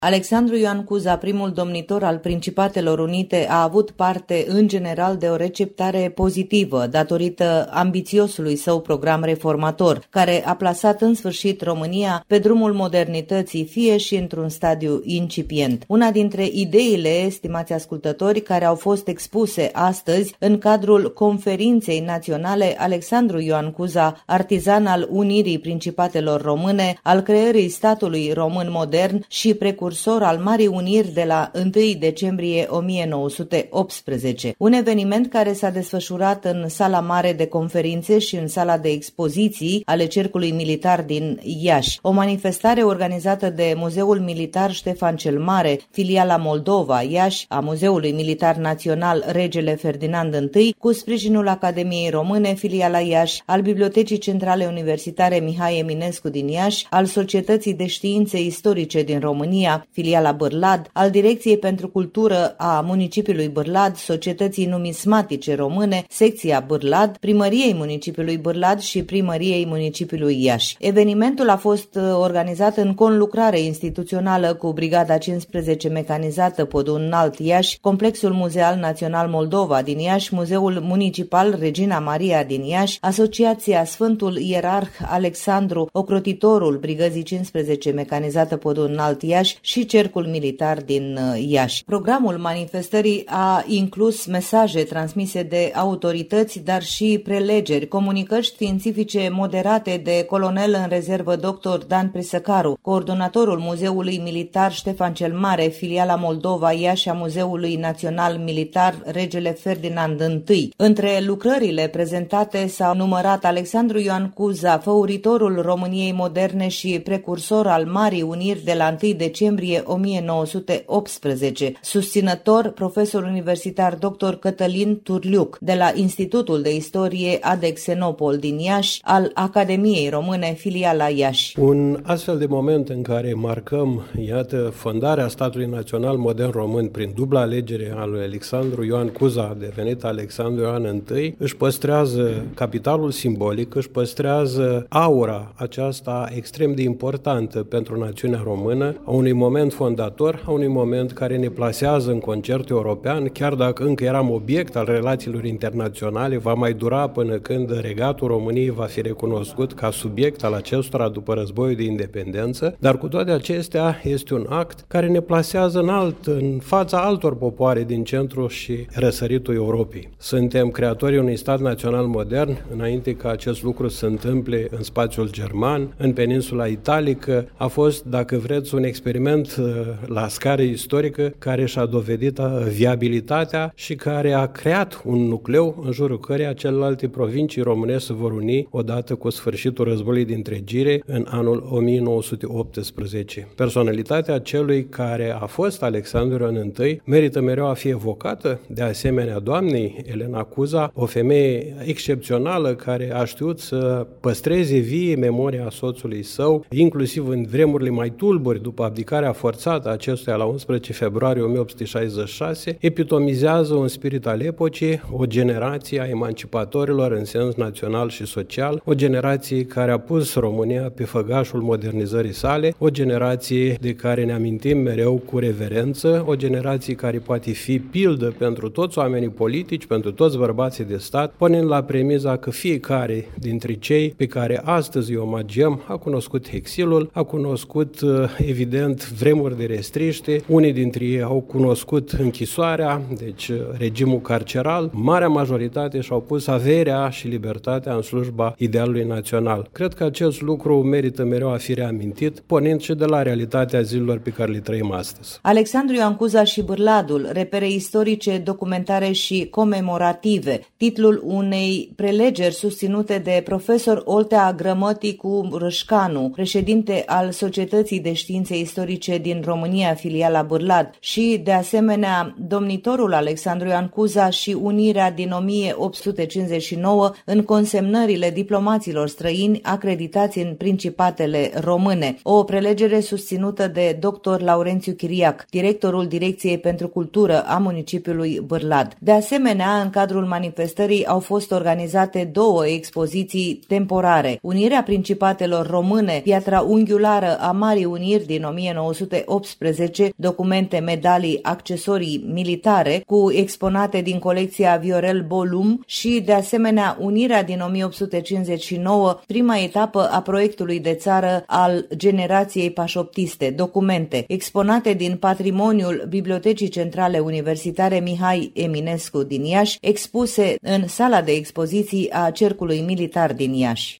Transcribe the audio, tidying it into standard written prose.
Alexandru Ioan Cuza, primul domnitor al Principatelor Unite, a avut parte în general de o receptare pozitivă datorită ambițiosului său program reformator, care a plasat în sfârșit România pe drumul modernității, fie și într-un stadiu incipient. Una dintre ideile, stimați ascultători, care au fost expuse astăzi în cadrul conferinței naționale Alexandru Ioan Cuza, artizan al unirii Principatelor Române, al creării statului român modern și precursor al Marii Uniri de la 1 decembrie 1918. Un eveniment care s-a desfășurat în sala mare de conferințe și în sala de expoziții ale Cercului Militar din Iași. O manifestare organizată de Muzeul Militar Ștefan cel Mare, filiala Moldova, Iași, a Muzeului Militar Național Regele Ferdinand I, cu sprijinul Academiei Române, filiala Iași, al Bibliotecii Centrale Universitare Mihai Eminescu din Iași, al Societății de Științe Istorice din România, filiala Bârlad, al Direcției pentru Cultură a municipiului Bârlad, Societății Numismatice Române, secția Bârlad, Primăriei municipiului Bârlad și Primăriei municipiului Iași. Evenimentul a fost organizat în conlucrare instituțională cu Brigada 15 mecanizată Podul Înalt Iași, Complexul Muzeal Național Moldova din Iași, Muzeul Municipal Regina Maria din Iași, Asociația Sfântul Ierarh Alexandru, ocrotitorul Brigăzii 15 mecanizată Podul Înalt Iași și Cercul Militar din Iași. Programul manifestării a inclus mesaje transmise de autorități, dar și prelegeri, comunicări științifice moderate de colonel în rezervă dr. Dan Prisăcaru, coordonatorul Muzeului Militar Ștefan cel Mare, filiala Moldova, Iași, a Muzeului Național Militar Regele Ferdinand I. Între lucrările prezentate s-au numărat Alexandru Ioan Cuza, făuritorul României moderne și precursor al Marii Uniri de la 1 decembrie 1918, susținător, profesor universitar dr. Cătălin Turliuc, de la Institutul de Istorie Adexenopol din Iași, al Academiei Române, filiala Iași. Un astfel de moment în care marcăm, iată, fondarea statului național modern român prin dubla alegere a lui Alexandru Ioan Cuza, devenit Alexandru Ioan I, își păstrează capitalul simbolic, își păstrează aura aceasta extrem de importantă pentru națiunea română, a unui moment fondator, a unui moment care ne plasează în concertul european, chiar dacă încă eram obiect al relațiilor internaționale, va mai dura până când Regatul României va fi recunoscut ca subiect al acestora după războiul de independență, dar cu toate acestea este un act care ne plasează în fața altor popoare din centrul și răsăritul Europei. Suntem creatorii unui stat național modern, înainte ca acest lucru să se întâmple în spațiul german, în peninsula italică. A fost, dacă vreți, un experiment la scară istorică care și-a dovedit viabilitatea și care a creat un nucleu în jurul căreia celelalte provincii românești se vor uni odată cu sfârșitul războiului de întregire în anul 1918. Personalitatea celui care a fost Alexandru Ioan I merită mereu a fi evocată, de asemenea doamnei Elena Cuza, o femeie excepțională care a știut să păstreze vie memoria soțului său, inclusiv în vremurile mai tulburi după abdicarea forțată a acestuia la 11 februarie 1866, epitomizează un spirit al epocii, o generație a emancipatorilor în sens național și social, o generație care a pus România pe făgașul modernizării sale, o generație de care ne amintim mereu cu reverență, o generație care poate fi pildă pentru toți oamenii politici, pentru toți bărbații de stat, punând la premiza că fiecare dintre cei pe care astăzi îi omagiem a cunoscut exilul, a cunoscut evident vremuri de restriște, unii dintre ei au cunoscut închisoarea, deci regimul carceral, marea majoritate și-au pus averea și libertatea în slujba idealului național. Cred că acest lucru merită mereu a fi reamintit, pornind și de la realitatea zilelor pe care le trăim astăzi. Alexandru Ioan Cuza și Bârladul, repere istorice, documentare și comemorative, titlul unei prelegeri susținute de profesor Oltea Grămăticu Râșcanu, președinte al Societății de Științe Istorice din România, filiala Bârlad, și, de asemenea, domnitorul Alexandru Ioan Cuza și unirea din 1859 în consemnările diplomaților străini acreditați în Principatele Române. O prelegere susținută de dr. Laurențiu Chiriac, directorul Direcției pentru Cultură a municipiului Bârlad. De asemenea, în cadrul manifestării au fost organizate două expoziții temporare. Unirea Principatelor Române, piatra unghiulară a Marii Uniri din 1918 1918, documente, medalii, accesorii militare cu exponate din colecția Viorel Bolum și, de asemenea, unirea din 1859, prima etapă a proiectului de țară al generației pașoptiste, documente, exponate din patrimoniul Bibliotecii Centrale Universitare Mihai Eminescu din Iași, expuse în sala de expoziții a Cercului Militar din Iași.